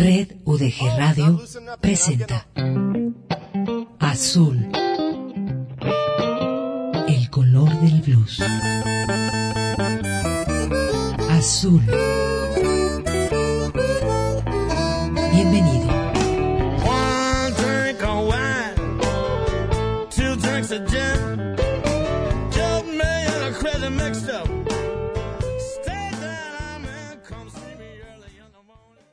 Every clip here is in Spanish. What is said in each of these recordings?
Red UDG Radio presenta Azul, el color del blues. Azul. Bienvenido. One drink of wine, two drinks of gin, just me and a crazy mixed up. Stay down, I'm in, come see me early in the morning.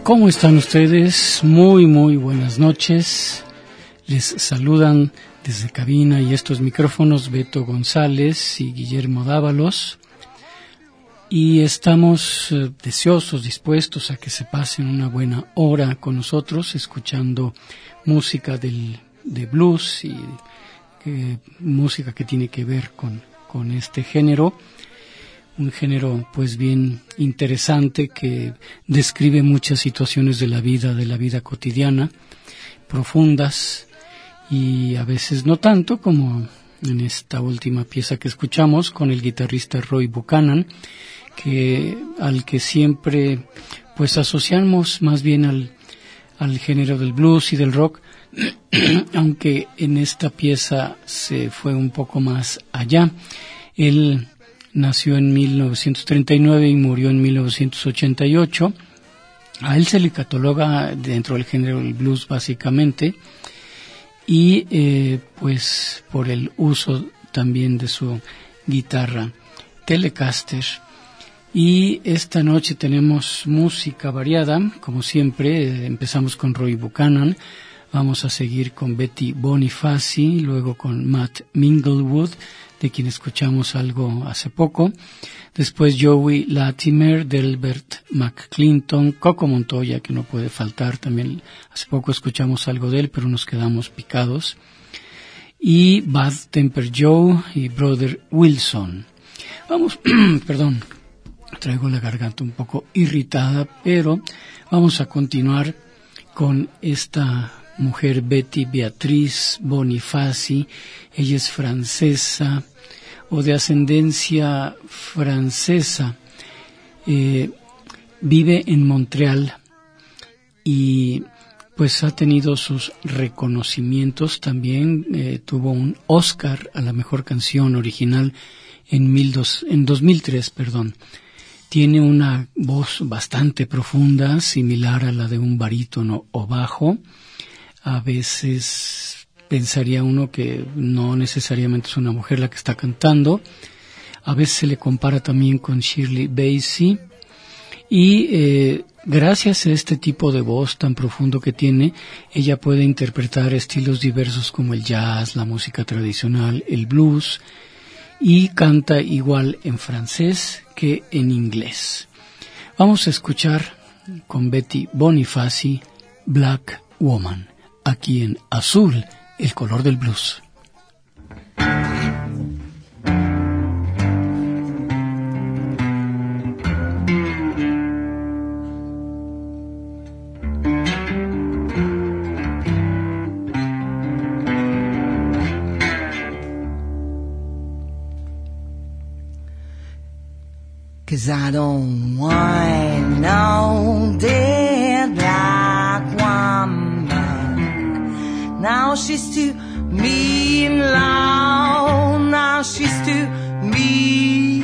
¿Cómo están ustedes? Muy buenas noches. Les saludan desde cabina y estos micrófonos Beto González y Guillermo Dávalos. Y estamos deseosos, dispuestos a que se pasen una buena hora con nosotros, escuchando música de blues y música que tiene que ver con este género. Un género pues bien interesante que describe muchas situaciones de la vida cotidiana, profundas y a veces no tanto, como en esta última pieza que escuchamos con el guitarrista Roy Buchanan, al que siempre pues asociamos más bien al género del blues y del rock, aunque en esta pieza se fue un poco más allá. Él nació en 1939 y murió en 1988. A él se le cataloga dentro del género del blues básicamente, y pues por el uso también de su guitarra Telecaster. Y esta noche tenemos música variada, como siempre. Empezamos con Roy Buchanan, vamos a seguir con Betty Bonifaci, luego con Matt Minglewood, de quien escuchamos algo hace poco. Después Joey Latimer, Delbert McClinton, Coco Montoya, que no puede faltar, también hace poco escuchamos algo de él, pero nos quedamos picados. Y Bad Temper Joe y Brother Wilson. Vamos, perdón, traigo la garganta un poco irritada, pero vamos a continuar con esta mujer Betty Beatriz Bonifaci. Ella es francesa o de ascendencia francesa. Vive en Montreal y pues ha tenido sus reconocimientos también. Tuvo un Oscar a la mejor canción original en 2003, Tiene una voz bastante profunda, similar a la de un barítono o bajo. A veces pensaría uno que no necesariamente es una mujer la que está cantando. A veces se le compara también con Shirley Bassey. Y gracias a este tipo de voz tan profundo que tiene, ella puede interpretar estilos diversos como el jazz, la música tradicional, el blues, y canta igual en francés que en inglés. Vamos a escuchar con Betty Bonifaci Black Woman, aquí en Azul, el color del blues. Cause I don't want no dead black woman. Now she's too mean, loud. Now she's too mean.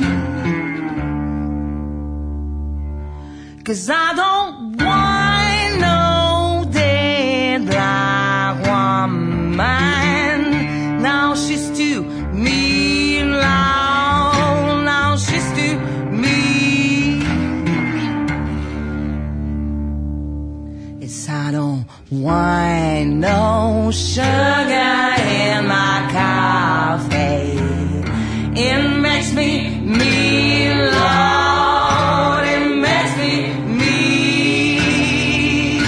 Cause I don't want no dead black woman. Now she's too mean, loud. Now she's too mean. Yes, I don't want no sugar in my coffee. It makes me mean, Lord. It makes me mean.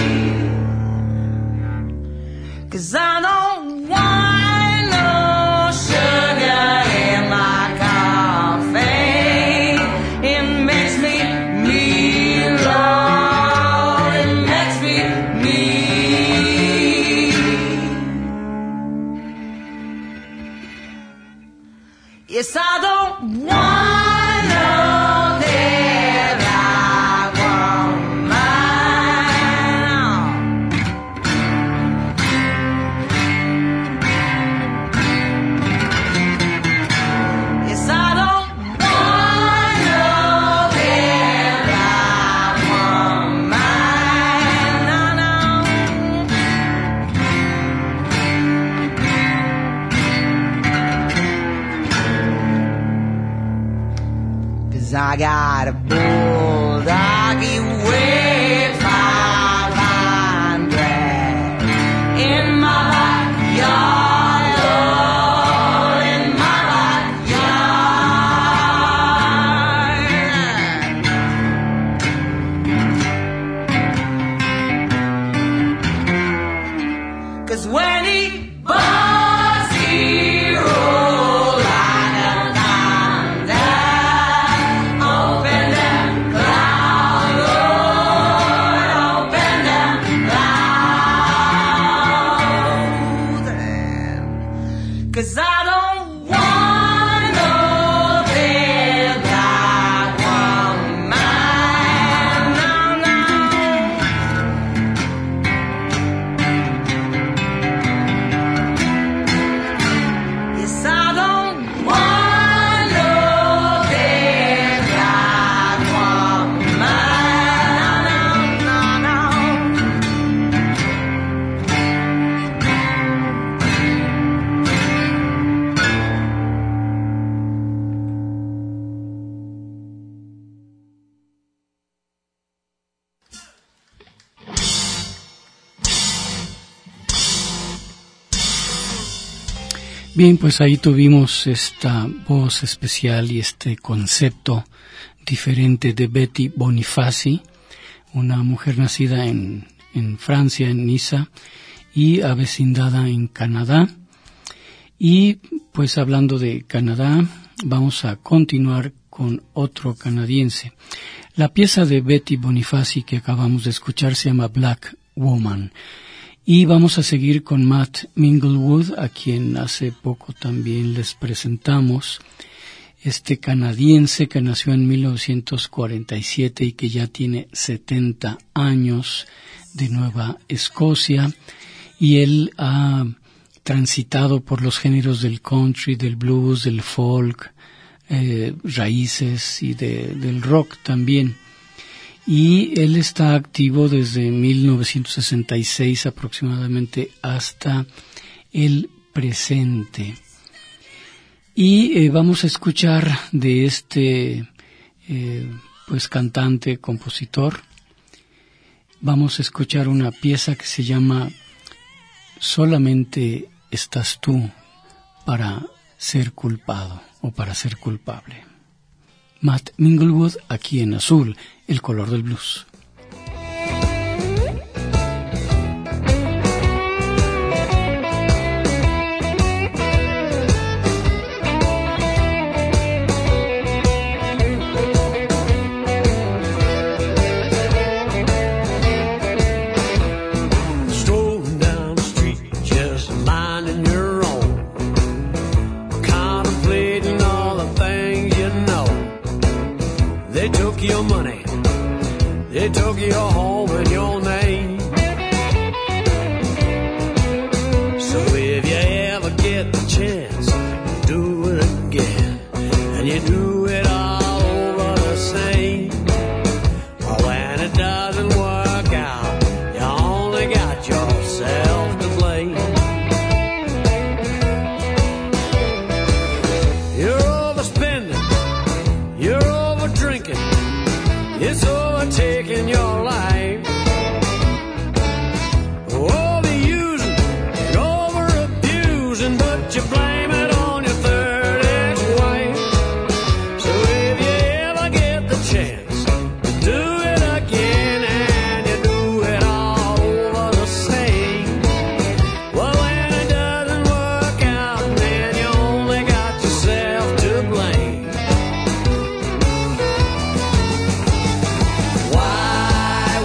'Cause I don't want no sugar in my coffee. It makes me mean, Lord. It makes me mean. Yes, I don't want no dead black woman. Yes, I don't want no dead black woman. No, no. 'Cause I got a bulldoggy way far Bien, pues ahí tuvimos esta voz especial y este concepto diferente de Betty Bonifaci, una mujer nacida en Francia, en Niza, y avecindada en Canadá. Y pues hablando de Canadá, vamos a continuar con otro canadiense. La pieza de Betty Bonifaci que acabamos de escuchar se llama Black Woman. Y vamos a seguir con Matt Minglewood, a quien hace poco también les presentamos, este canadiense que nació en 1947 y que ya tiene 70 años, de Nueva Escocia, y él ha transitado por los géneros del country, del blues, del folk, raíces y del rock también. Y él está activo desde 1966 aproximadamente hasta el presente. Y vamos a escuchar de este pues cantante, compositor, vamos a escuchar una pieza que se llama Solamente estás tú para ser culpado o para ser culpable. Matt Minglewood, aquí en Azul, el color del blues. They took your home and your name. So if you ever get the chance, do it again. And you do it all over the same. But when it doesn't work out, you only got yourself to blame. You're overspending, you're over drinking, it's overtaking your life. Overusing and over-abusing, but you blame it on your third ex-wife. So if you ever get the chance, do it again and you do it all over the same. Well, when it doesn't work out, then you only got yourself to blame. Why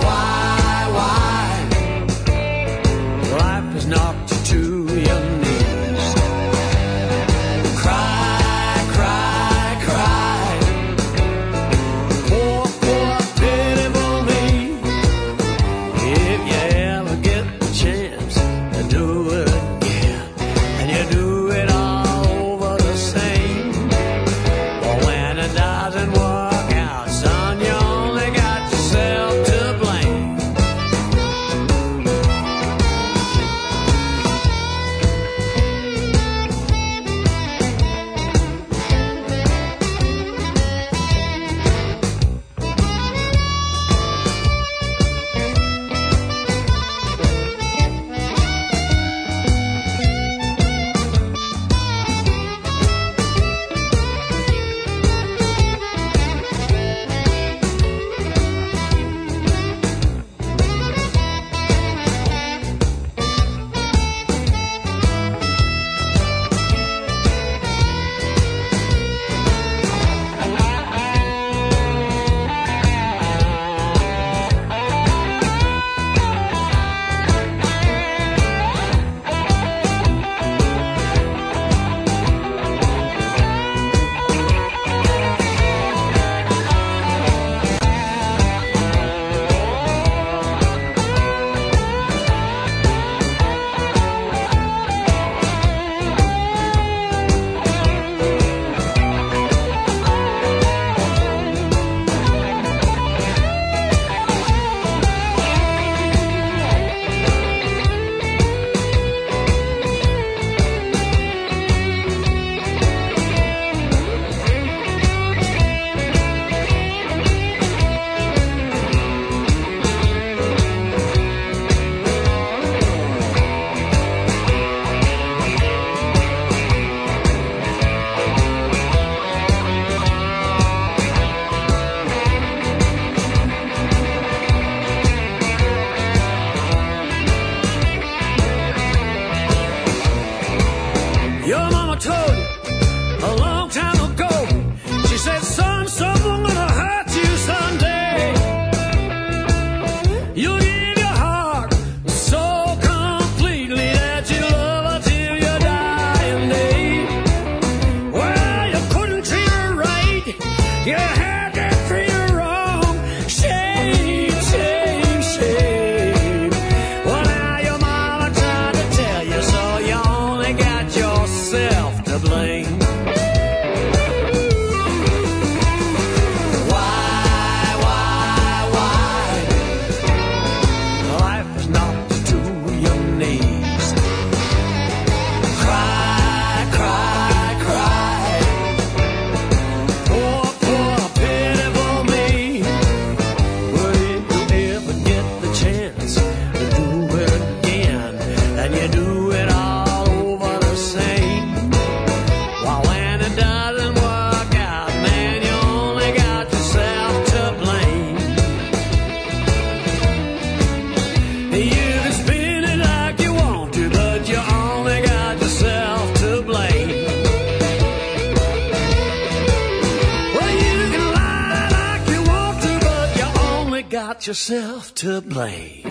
got yourself to blame.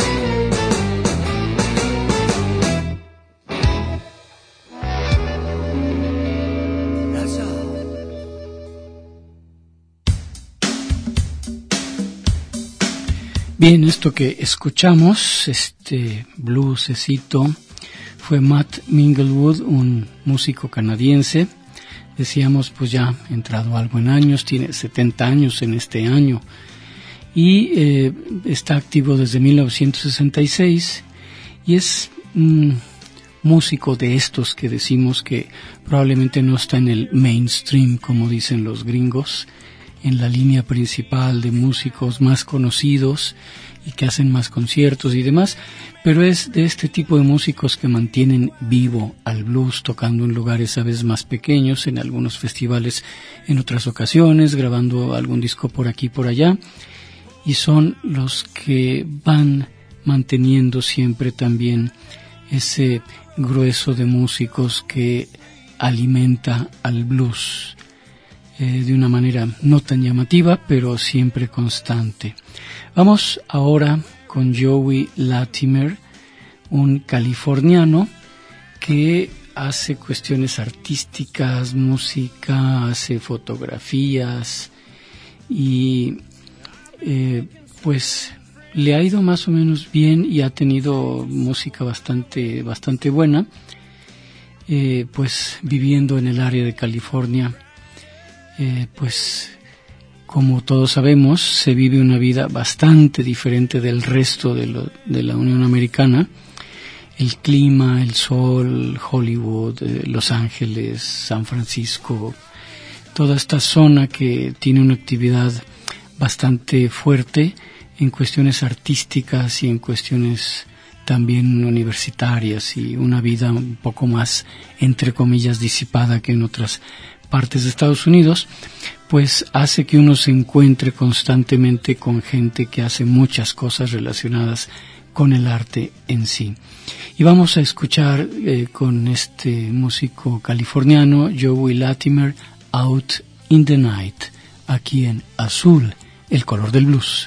That's all. Bien, esto que escuchamos, este bluesecito, fue Matt Minglewood, un músico canadiense. Decíamos, pues ya entrado algo en años, tiene 70 años en este año y está activo desde 1966 y es músico de estos que decimos que probablemente no está en el mainstream, como dicen los gringos, en la línea principal de músicos más conocidos y que hacen más conciertos y demás, pero es de este tipo de músicos que mantienen vivo al blues, tocando en lugares a veces más pequeños, en algunos festivales en otras ocasiones, grabando algún disco por aquí y por allá, y son los que van manteniendo siempre también ese grueso de músicos que alimenta al blues de una manera no tan llamativa, pero siempre constante. Vamos ahora con Joey Latimer, un californiano que hace cuestiones artísticas, música, hace fotografías y pues le ha ido más o menos bien y ha tenido música bastante buena, pues viviendo en el área de California. Pues como todos sabemos, se vive una vida bastante diferente del resto de la Unión Americana. El clima, el sol, Hollywood, Los Ángeles, San Francisco, toda esta zona que tiene una actividad bastante fuerte en cuestiones artísticas y en cuestiones también universitarias y una vida un poco más, entre comillas, disipada que en otras partes de Estados Unidos, pues hace que uno se encuentre constantemente con gente que hace muchas cosas relacionadas con el arte en sí. Y vamos a escuchar con este músico californiano, Joey Latimer, Out in the Night, aquí en Azul, el color del blues.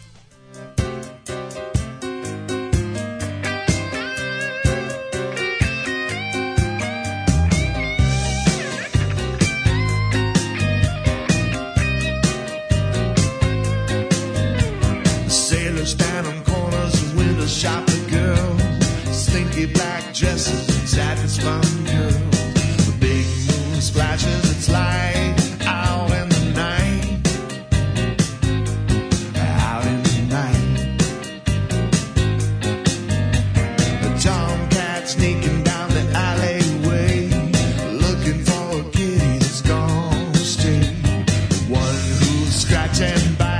Stand on corners and windows, shop the girls, stinky black dresses and satin spun girls. The big moon splashes its light out in the night, out in the night. The tomcat sneaking down the alleyway, looking for a kitty that's gone stray. One who's scratching by.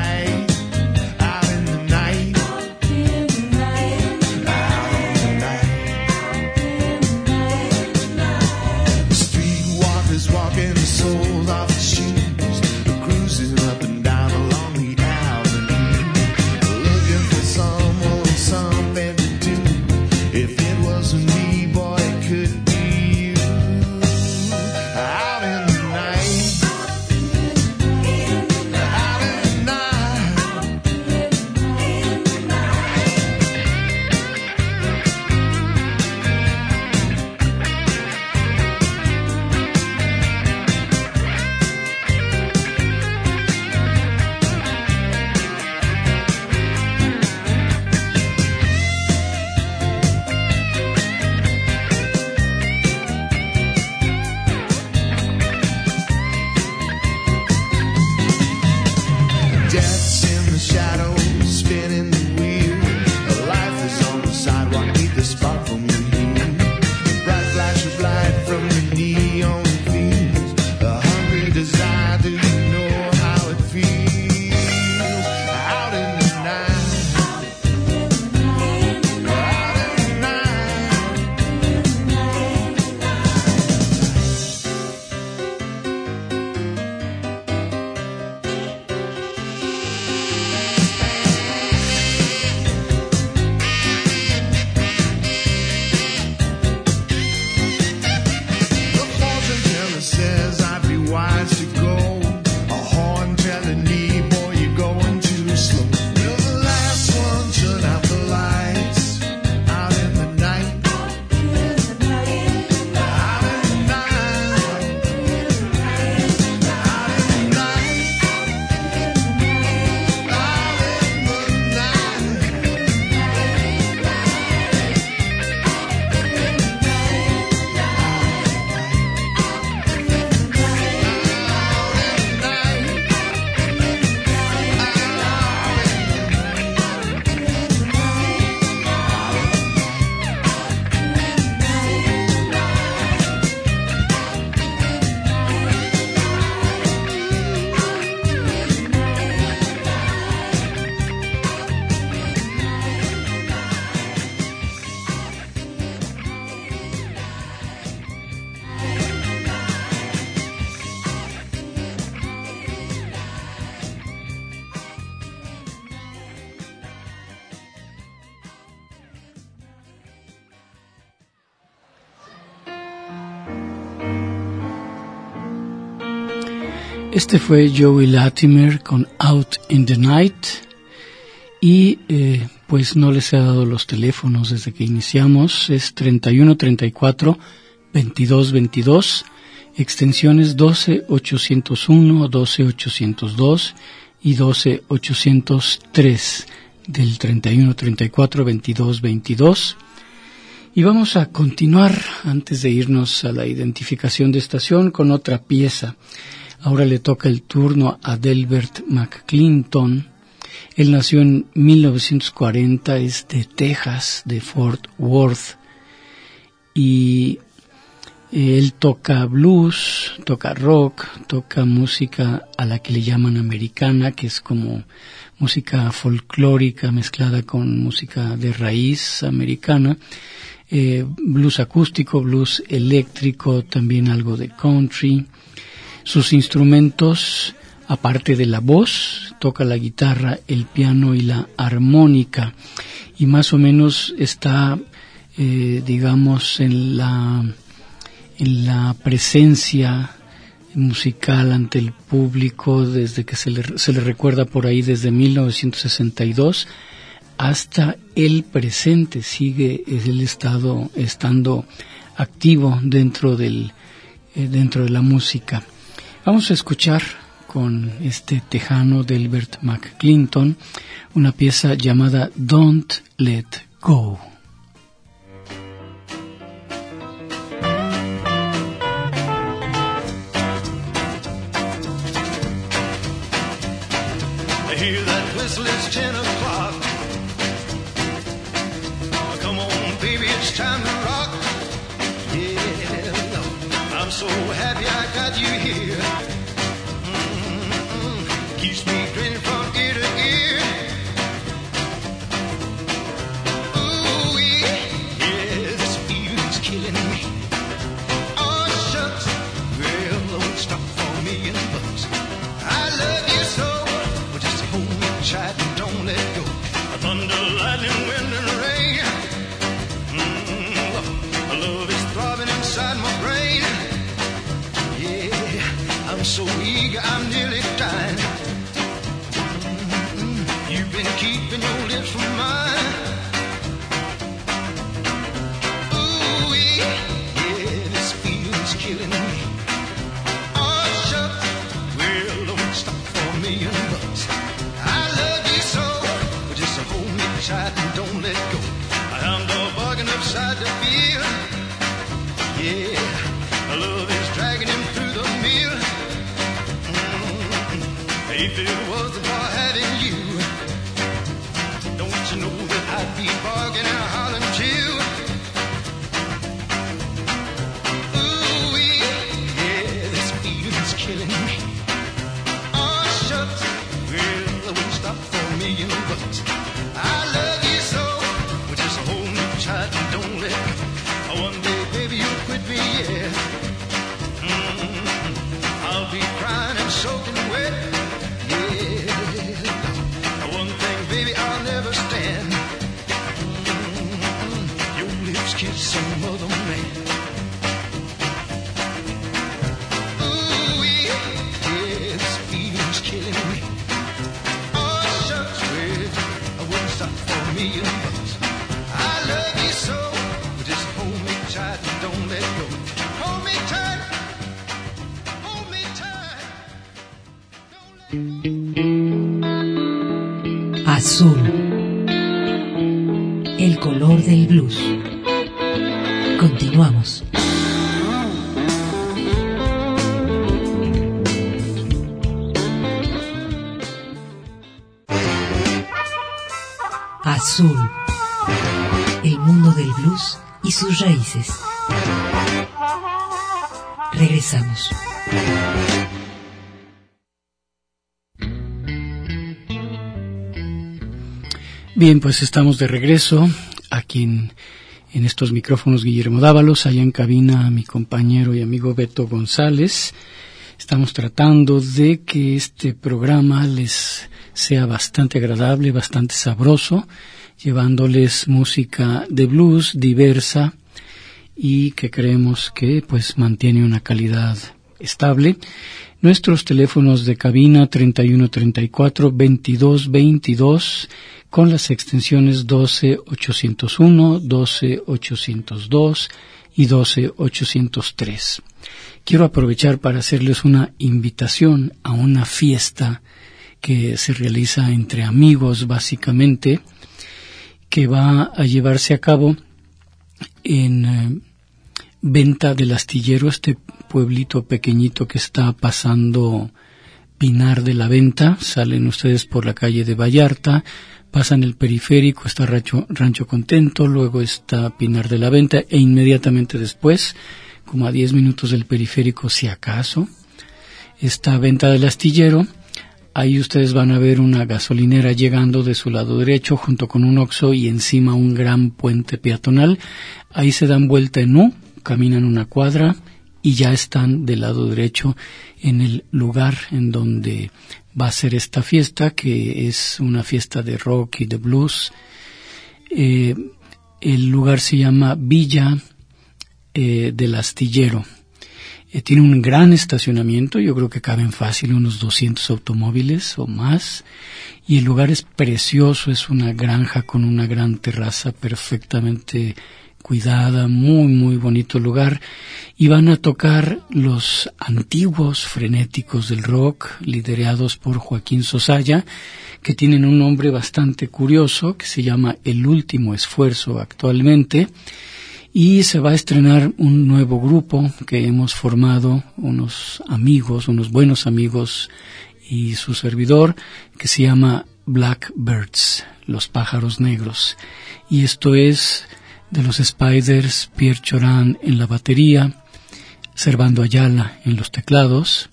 Este fue Joey Latimer con Out in the Night y pues no les he dado los teléfonos desde que iniciamos. Es 3134-2222, extensiones 12801, 12802 y 12803 del 3134-2222. Y vamos a continuar, antes de irnos a la identificación de estación, con otra pieza. Ahora le toca el turno a Delbert McClinton. Él nació en 1940, es de Texas, de Fort Worth. Y él toca blues, toca rock, toca música a la que le llaman americana, que es como música folclórica mezclada con música de raíz americana. Blues acústico, blues eléctrico, también algo de country. Sus instrumentos, aparte de la voz, toca la guitarra, el piano y la armónica, y más o menos está, digamos, en la presencia musical ante el público desde que se le recuerda por ahí, desde 1962 hasta el presente. Sigue el estando activo dentro de la música. Vamos a escuchar con este tejano Delbert McClinton una pieza llamada Don't Let Go. I hear that whistle, it's 10 o'clock. Come on, baby, it's time to rock. Yeah, I'm so happy I got you here. Keeps me grinning from ear to ear. Ooh, yeah, this feeling's killing me. Oh, shucks, well, don't stop for me and bucks. I love you so, well, just hold me tight and don't let go. Thunder, lightning, wind, and rain. Love is throbbing inside my brain. Yeah, I'm so eager, I'm nearly dying. You've been keeping your lips from mine. Ooh, yeah, this feeling's killing me. Oh, shucks, well, don't stop for me and bucks. I love you so, well, just hold me tight and don't let go. I'm dog barking upside the field. Yeah, love is dragging him through the mill. If it wasn't for having you, don't you know that I'd be barking and hollering too? Ooh, yeah, this feeling's killing me. Oh, shucks, well, I won't stop for me and bucks. I love you so, well, just hold me tight and don't let go. One day, baby, you'll quit me, yeah. I'll be crying and soaking wet. One thing, baby, I'll never stand. Your lips kiss some other man. Ooh, yeah, this feeling's killing me. Oh, shucks, well, I wouldn't stop for me and bucks. I love you so, just hold me tight and don't let go. Hold me tight, hold me tight. Don't let Azul, el color del blues. Continuamos. Azul, el mundo del blues y sus raíces. Regresamos. Bien, pues estamos de regreso aquí en estos micrófonos Guillermo Dávalos, allá en cabina mi compañero y amigo Beto González. Estamos tratando de que este programa les sea bastante agradable, bastante sabroso, llevándoles música de blues diversa y que creemos que pues mantiene una calidad estable. Nuestros teléfonos de cabina 3134-2222 con las extensiones 12-801, 12-802 y 12-803. Quiero aprovechar para hacerles una invitación a una fiesta que se realiza entre amigos, básicamente, que va a llevarse a cabo en Venta del Astillero, este pueblito pequeñito que está pasando Pinar de la Venta. Salen ustedes por la calle de Vallarta, pasan el periférico, está Rancho Contento, luego está Pinar de la Venta e inmediatamente después, como a 10 minutos del periférico si acaso, está Venta del Astillero. Ahí ustedes van a ver una gasolinera llegando de su lado derecho junto con un Oxxo y encima un gran puente peatonal. Ahí se dan vuelta en U, caminan una cuadra y ya están del lado derecho en el lugar en donde va a ser esta fiesta, que es una fiesta de rock y de blues. El lugar se llama Villa del Astillero. Tiene un gran estacionamiento, yo creo que caben fácil unos 200 automóviles o más, y el lugar es precioso, es una granja con una gran terraza perfectamente cuidada, muy muy bonito lugar, y van a tocar los antiguos frenéticos del rock, liderados por Joaquín Sosaya, que tienen un nombre bastante curioso, que se llama El Último Esfuerzo actualmente. Y se va a estrenar un nuevo grupo que hemos formado, unos buenos amigos y su servidor, que se llama Blackbirds, los pájaros negros. Y esto es de los Spiders, Pierre Choran en la batería, Servando Ayala en los teclados,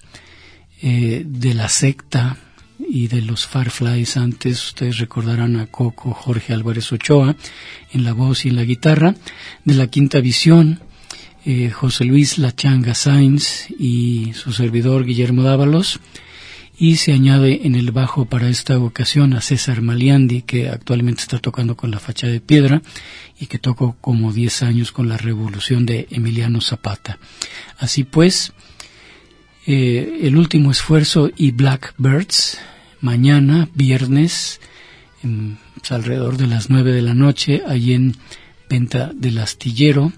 de La Secta y de los Fireflies. Antes ustedes recordarán a Coco Jorge Álvarez Ochoa en la voz y en la guitarra, de La Quinta Visión, José Luis La Changa Sainz y su servidor Guillermo Dávalos, y se añade en el bajo para esta ocasión a César Maliandi, que actualmente está tocando con La Facha de Piedra y que tocó como 10 años con La Revolución de Emiliano Zapata. Así pues, El Último Esfuerzo y Blackbirds, mañana, viernes, alrededor de las 9 de la noche, allí en Venta del Astillero,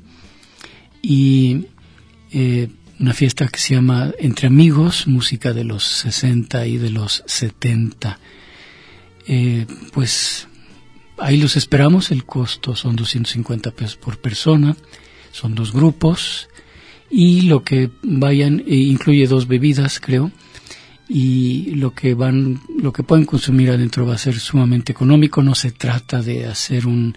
y una fiesta que se llama Entre Amigos, música de los 60 y de los 70. Pues ahí los esperamos. El costo son 250 pesos por persona, son 2 grupos, y lo que vayan incluye 2 bebidas, creo, y lo que pueden consumir adentro va a ser sumamente económico. No se trata de hacer un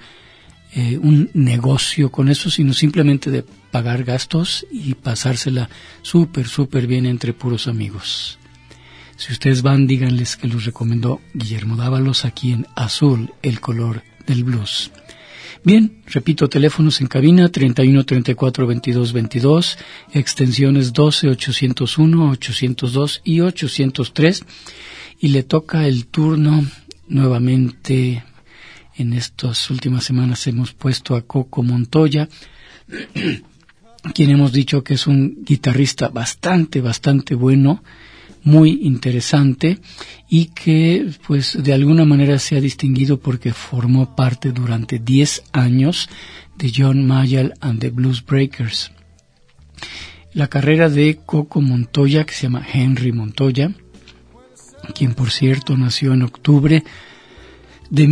negocio con eso, sino simplemente de pagar gastos y pasársela súper bien entre puros amigos. Si ustedes van, díganles que los recomendó Guillermo Dávalos aquí en Azul, el color del blues. Bien, repito, teléfonos en cabina 31 34 22 22, extensiones 12 801, 802 y 803, y le toca el turno nuevamente. En estas últimas semanas hemos puesto a Coco Montoya, quien hemos dicho que es un guitarrista bastante bueno, muy interesante, y que pues de alguna manera se ha distinguido porque formó parte durante 10 años de John Mayall and the Blues Breakers. La carrera de Coco Montoya, que se llama Henry Montoya, quien por cierto nació en octubre de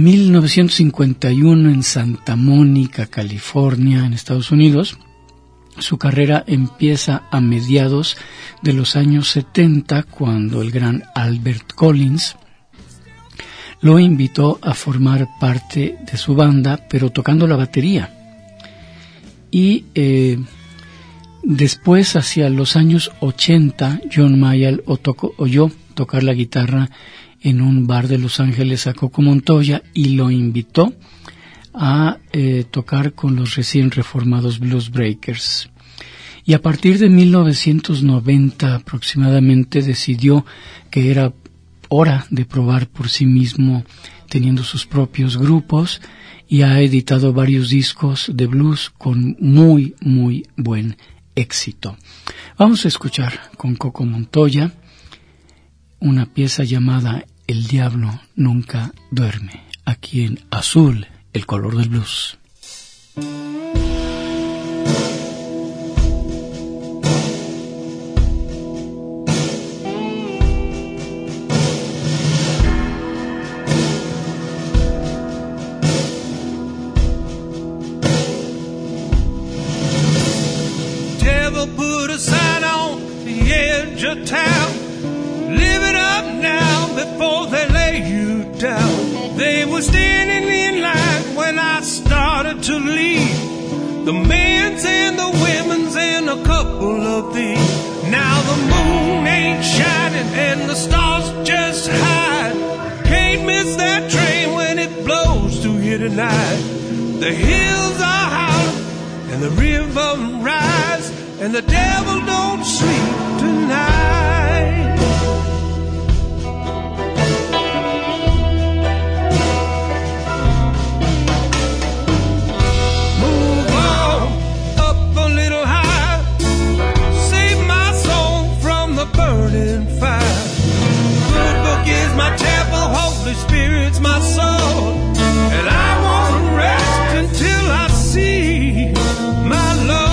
1951 en Santa Mónica, California, en Estados Unidos. Su carrera empieza a mediados de los años 70, cuando el gran Albert Collins lo invitó a formar parte de su banda, pero tocando la batería. Y después, hacia los años 80, John Mayall oyó tocar la guitarra en un bar de Los Ángeles a Coco Montoya y lo invitó a tocar con los recién reformados Blues Breakers. Y a partir de 1990 aproximadamente decidió que era hora de probar por sí mismo, teniendo sus propios grupos, y ha editado varios discos de blues con muy buen éxito. Vamos a escuchar con Coco Montoya una pieza llamada El Diablo Nunca Duerme, aquí en Azul, el color del blues. Put a sign on the edge of town. Live it up now before they lay you down. They were standing in line when I started to leave. The men's and the women's and a couple of these. Now the moon ain't shining and the stars just hide. Can't miss that train when it blows through here tonight. The hills are howling and the river rise. And the devil don't sleep tonight. Move on up a little higher. Save my soul from the burning fire. Good book is my temple, Holy Spirit's my soul. And I won't rest until I see my Lord.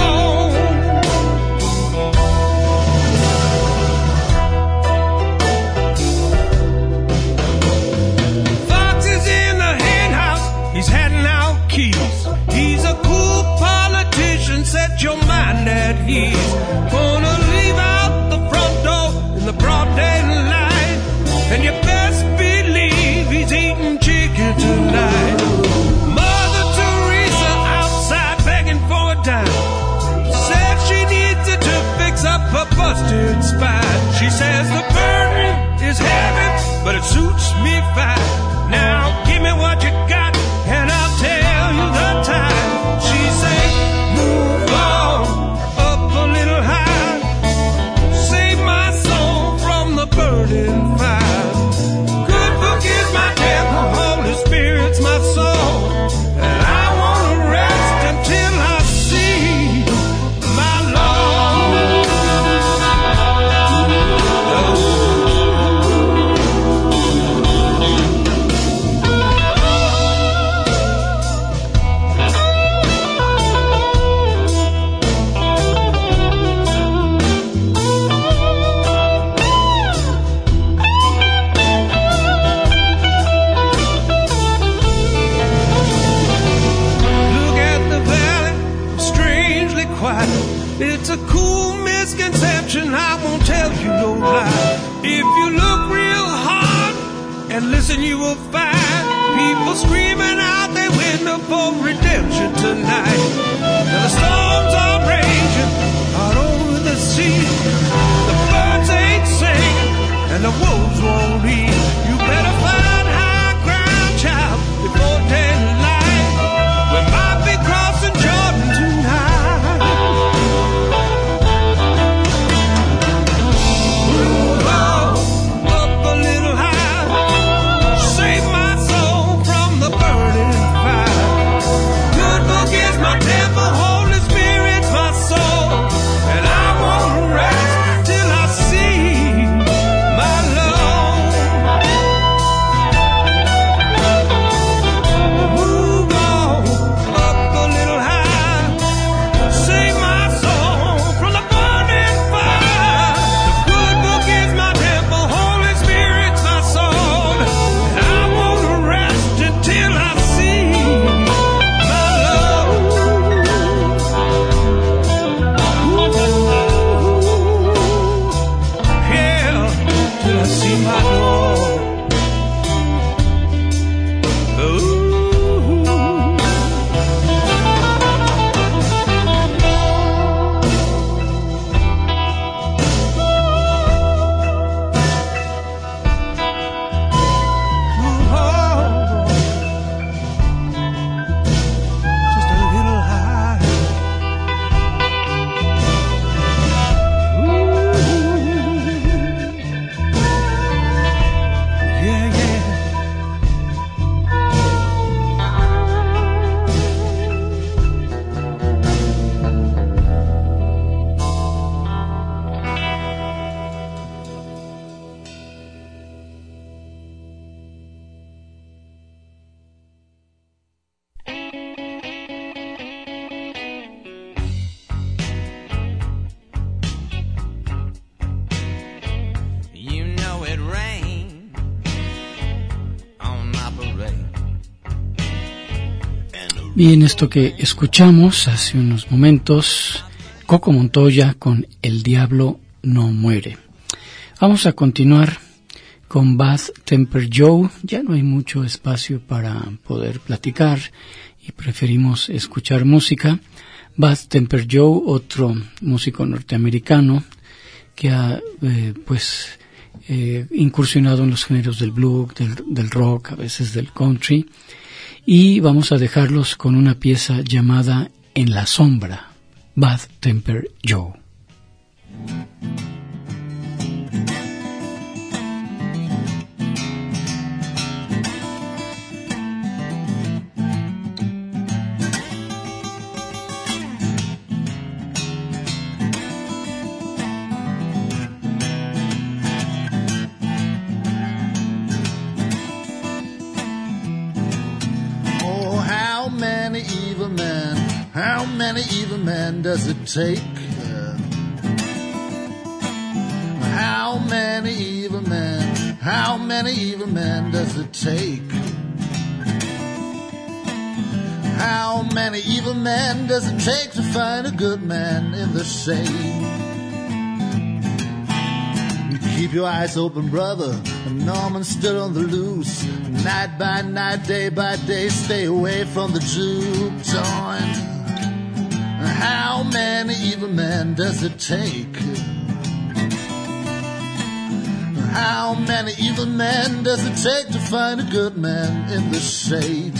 Set your mind at ease. Gonna leave out the front door in the broad daylight. And you best believe he's eating chicken tonight. Mother Teresa outside begging for a dime. Said she needs it to fix up her busted spine. She says the burden is heavy, but it suits me fine. Now give me what you got and I'll tell you the time. She said, move on up a little high. Save my soul from the burning fire. Good book is my temple, Holy Spirit's my soul. And I wanna rest until I see my Lord. It's a cool misconception, I won't tell you no lie. If you look real hard and listen, you will find people screaming out their window for redemption tonight. Now the storms are raging out over the sea. The birds ain't singing and the wolves won't eat. You better find high ground, child, before daylight. We might be crossing Jordan tonight. Up a little high, save my soul from the burning Bien, esto que escuchamos hace unos momentos, Coco Montoya con El Diablo No Muere. Vamos a continuar con Bad Temper Joe. Ya no hay mucho espacio para poder platicar y preferimos escuchar música. Bad Temper Joe, otro músico norteamericano que ha incursionado en los géneros del blues, del rock, a veces del country. Y vamos a dejarlos con una pieza llamada En la Sombra, Bad Temper Joe. How many evil men does it take? How many evil men? How many evil men does it take? How many evil men does it take to find a good man in the shade? Keep your eyes open, brother. Norman's still on the loose. Night by night, day by day, stay away from the juke joint. How many evil men does it take? How many evil men does it take to find a good man in the shade?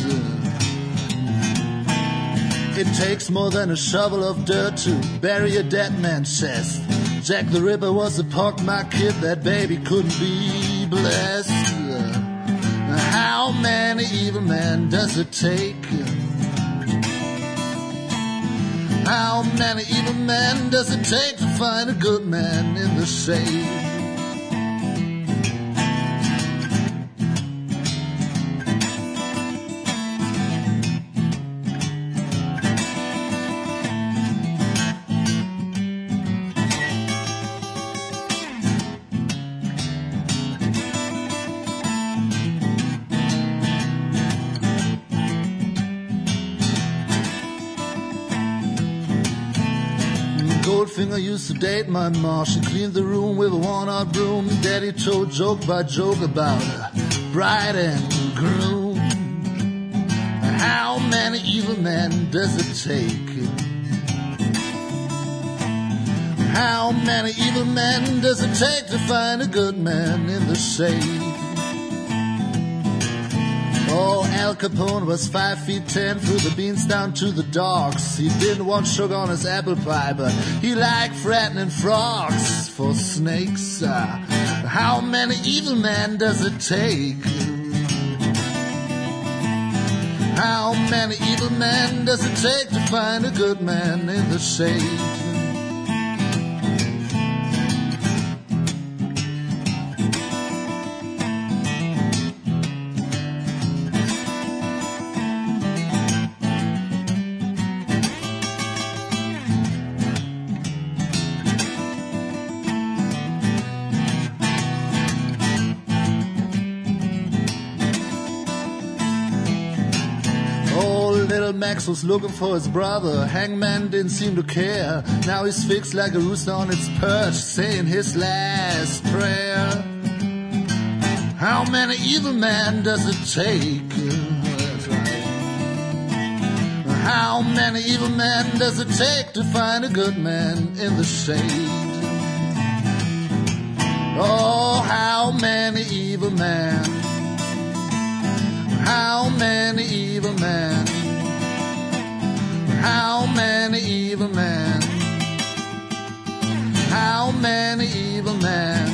It takes more than a shovel of dirt to bury a dead man's chest. Jack the Ripper was a pockmarked kid, that baby couldn't be blessed. How many evil men does it take? How many evil men does it take to find a good man in the shade? Goldfinger used to date my ma. She cleaned the room with a worn-out broom. Daddy told joke by joke about her bride and groom. How many evil men does it take? How many evil men does it take to find a good man in the shade? Oh, Al Capone was 5'10", threw the beans down to the dogs. He didn't want sugar on his apple pie, but he liked fattening frogs for snakes. How many evil men does it take? How many evil men does it take to find a good man in the shade? Max was looking for his brother. Hangman didn't seem to care. Now he's fixed like a rooster on its perch, saying his last prayer. How many evil men does it take? That's right. How many evil men does it take to find a good man in the shade? Oh, how many evil men? How many evil men? How many evil men? How many evil men?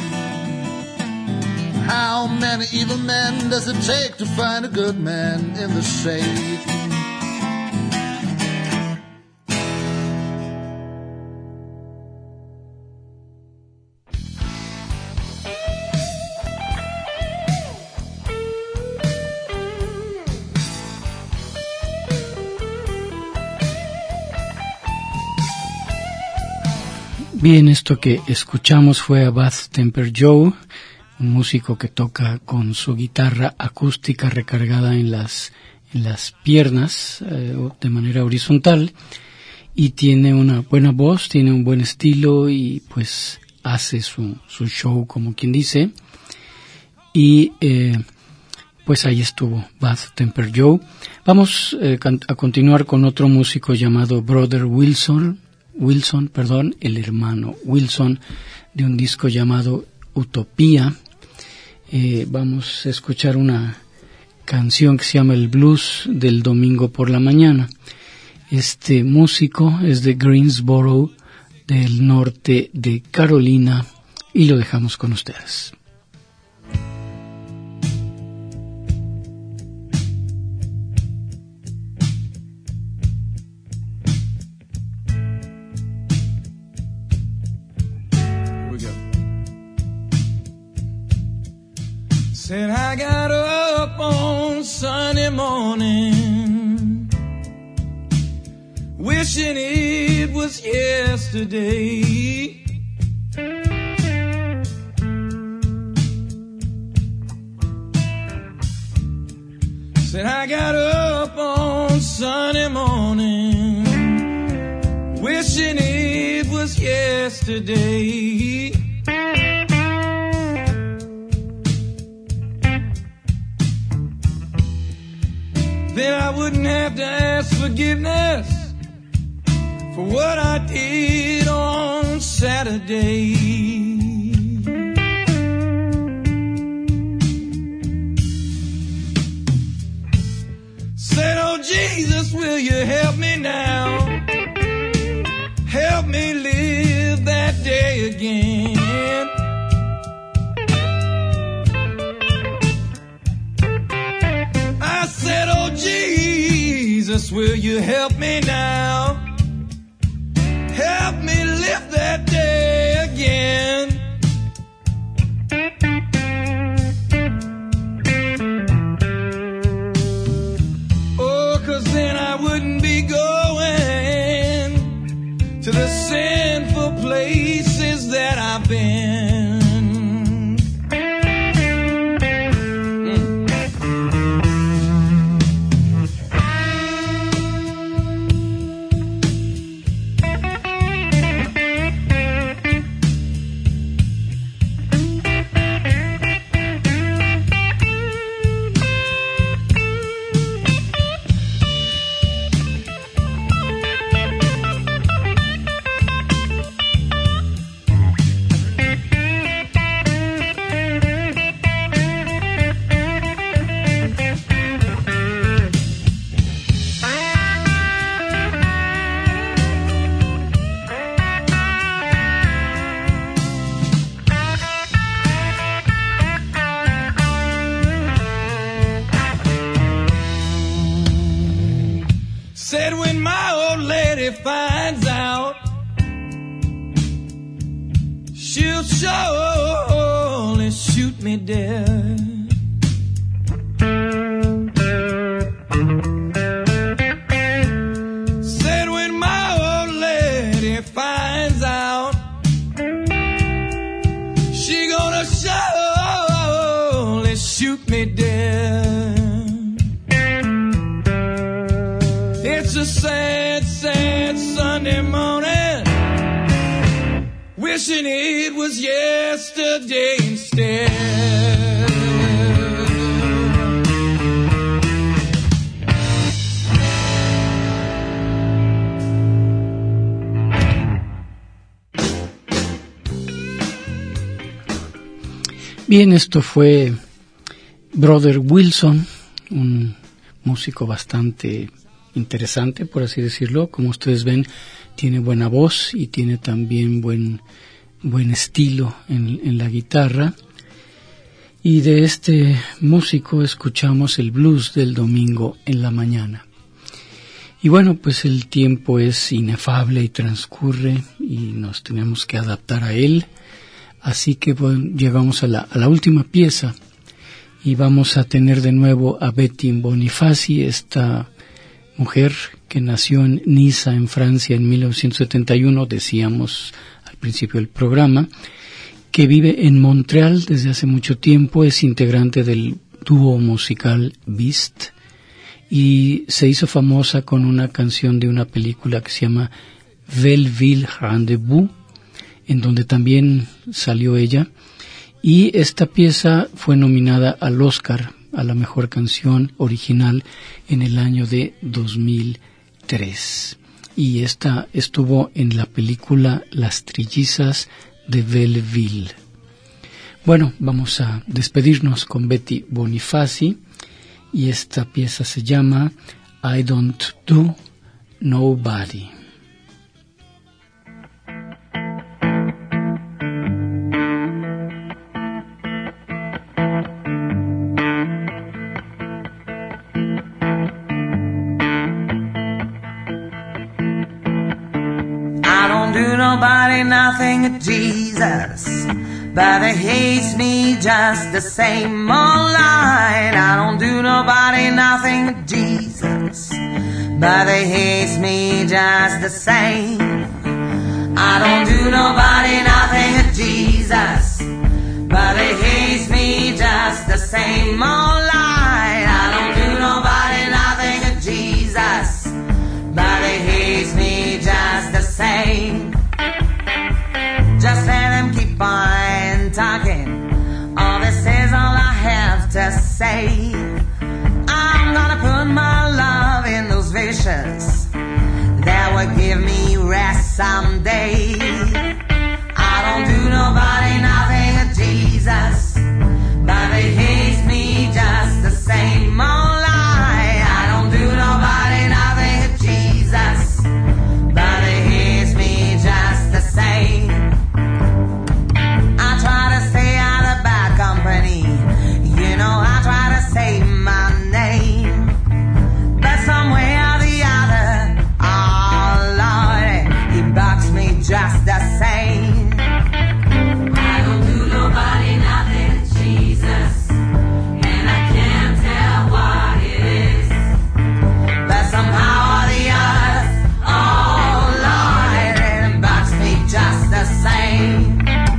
How many evil men does it take to find a good man in the shade? Bien, esto que escuchamos fue a Bad Temper Joe, un músico que toca con su guitarra acústica recargada en las las piernas de manera horizontal, y tiene una buena voz, tiene un buen estilo y pues hace su show, como quien dice. Y pues ahí estuvo Bad Temper Joe. Vamos a continuar con otro músico llamado Brother Wilson, el hermano Wilson, de un disco llamado Utopía. Vamos a escuchar una canción que se llama El Blues del Domingo por la Mañana. Este músico es de Greensboro, del norte de Carolina, y lo dejamos con ustedes. Said I got up on Sunday morning, wishing it was yesterday. Said I got up on Sunday morning, wishing it was yesterday. Then I wouldn't have to ask forgiveness for what I did on Saturday. Said, oh Jesus, will you help me now? Help me live that day again. I said, oh Jesus, will you help me now? Help me live that day again. Oh, 'cause then I wouldn't be going to the sinful places that I've been. Said when my old lady finds out, she'll surely shoot me dead. Said when my old lady finds out, she gonna surely shoot me dead. It's a sad, sad Sunday morning, wishing it was yesterday instead. Bien, esto fue Brother Wilson, un músico bastante interesante, por así decirlo. Como ustedes ven, tiene buena voz y tiene también buen estilo en la guitarra. Y de este músico escuchamos el blues del domingo en la mañana. Y bueno, pues el tiempo es inefable y transcurre y nos tenemos que adaptar a él. Así que bueno, llegamos a la última pieza y vamos a tener de nuevo a Betty Bonifaci, esta mujer que nació en Niza, en Francia, en 1971, decíamos al principio del programa, que vive en Montreal desde hace mucho tiempo, es integrante del dúo musical Beast y se hizo famosa con una canción de una película que se llama Belleville Rendezvous, en donde también salió ella, y esta pieza fue nominada al Oscar a la mejor canción original en el año de 2003, y esta estuvo en la película Las Trillizas de Belleville. Bueno, vamos a despedirnos con Betty Bonifaci, y esta pieza se llama I Don't Do Nobody. I don't do nobody nothing, Jesus, but they hate me just the same old line. I don't do nobody nothing, Jesus, but they hate me just the same. I don't do nobody nothing, Jesus, but they hate me just the same old line. I don't do nobody nothing, Jesus, but they hate me just the same. Just let them keep on talking. All this is all I have to say. I'm gonna put my love in those visions that will give me rest someday. I don't do nobody nothing, Jesus, but they hate me just the same old lie. I don't do nobody nothing, Jesus, but they hate me just the same. I try to stay out of bad company, you know, I try to say my name, but some way or the other, oh Lord, he bugs me just the same. I don't do nobody nothing, Jesus, and I can't tell what it is, but somehow or the other, oh Lord, it bugs me just the same.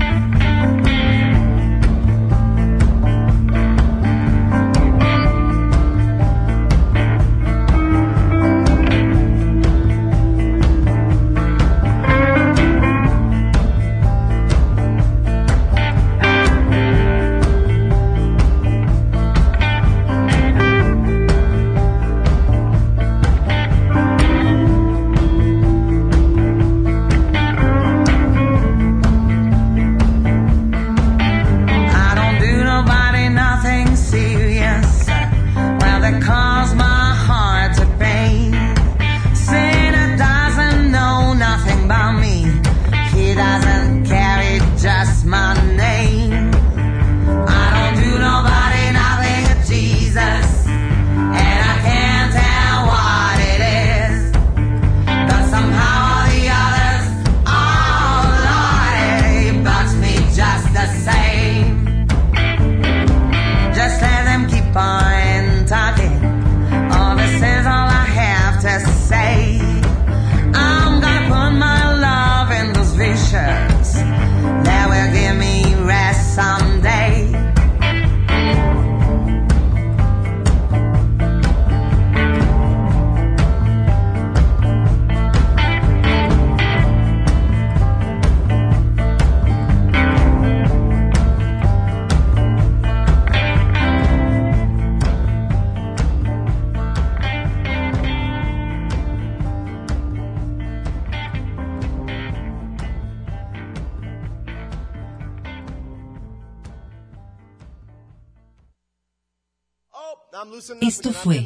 I don't do nobody nothing serious. Well, that caused my heart to pain. Santa doesn't know nothing about me. He doesn't carry just my name. I don't do nobody nothing, Jesus, and I can't tell what it is, but somehow or the others, oh Lord, it bugs me just the same. Just let them keep on talking. Oh, this is all I have to say. I'm gonna put my love in those visions that will give me rest someday. Esto fue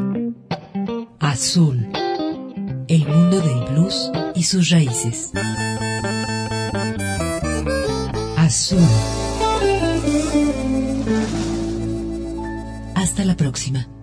Azul, el mundo del blues y sus raíces. Azul. Hasta la próxima.